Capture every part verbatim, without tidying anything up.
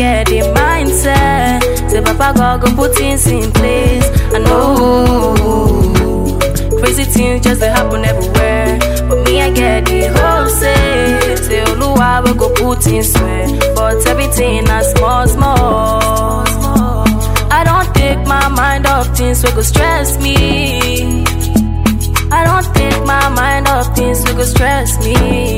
get the mindset. Say Papa God go put things in place. I know crazy things just they happen everywhere, but me I get the whole say. Say Oluwa will go put in swear, but everything na small small. I don't take my mind off things wey go stress me. I don't take my mind off things wey go stress me.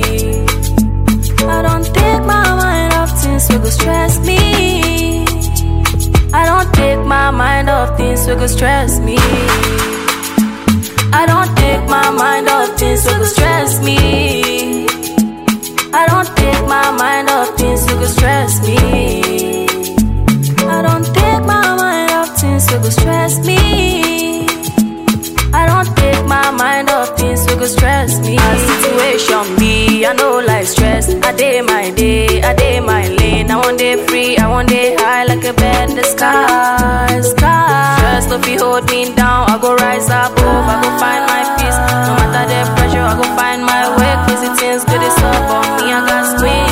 I don't take my mind off things wey go stress me. I don't take my mind off things wey go stress me. I don't take my mind off things wey go stress me. I don't take my mind off things wey go stress me. I don't take my mind off things wey go stress me. I don't take my mind off things wey go stress me. As situation be, I know like stress. I day my day, I day my lane. I want day free, I want day high like a bird in the sky, sky. Stress no fit hold me down. I go rise up, up, I go find my peace. No matter the pressure, I go find my way. Crazy things good is up on me, I got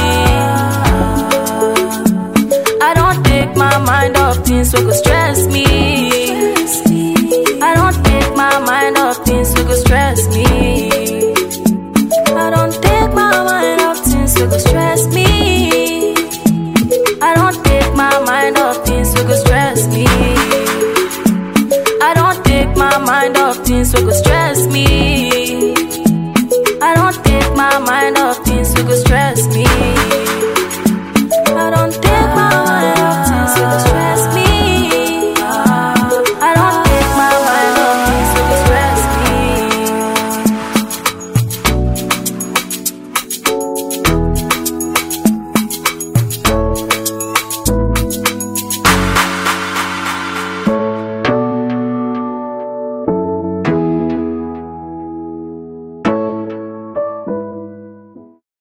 swing. I don't take my mind off things wey go stress me. I don't take my mind off things wey go stress me.